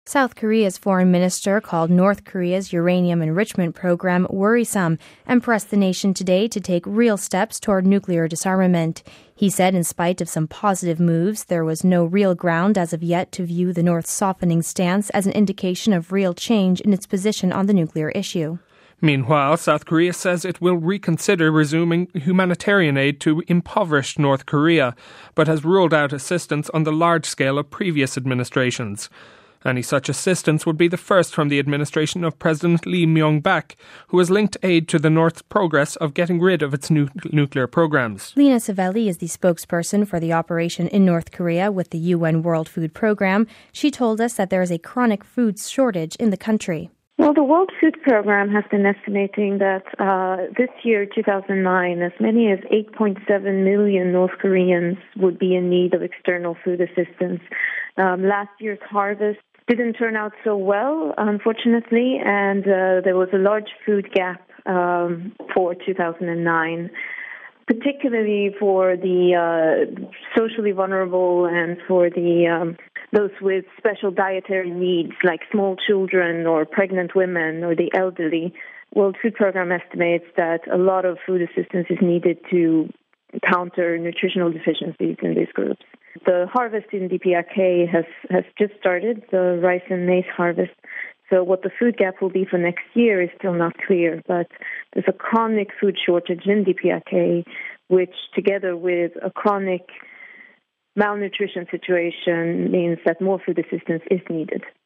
South Korea's foreign minister called North Korea's uranium enrichment program worrisome and pressed the nation today to take real steps toward nuclear disarmament. He said in spite of some positive moves, there was no real ground as of yet to view the North's softening stance as an indication of real change in its position on the nuclear issue. Meanwhile, South Korea says it will reconsider resuming humanitarian aid to impoverished North Korea, but has ruled out assistance on the large scale of previous administrations. Any such assistance would be the first from the administration of President Lee Myung-bak, who has linked aid to the North's progress of getting rid of its nuclear programs. Lena Savelli is the spokesperson for the operation in North Korea with the UN World Food Program. She told us that there is a chronic food shortage in the country. Well, the World Food Program has been estimating that this year, 2009, as many as 8.7 million North Koreans would be in need of external food assistance. Last year's harvest didn't turn out so well, unfortunately, and there was a large food gap for 2009, particularly for the socially vulnerable and for the those with special dietary needs like small children or pregnant women or the elderly. World Food Program estimates that a lot of food assistance is needed to counter nutritional deficiencies in these groups. The harvest in DPRK has just started, the rice and maize harvest. So what the food gap will be for next year is still not clear, but there's a chronic food shortage in DPRK, which together with a chronic malnutrition situation means that more food assistance is needed.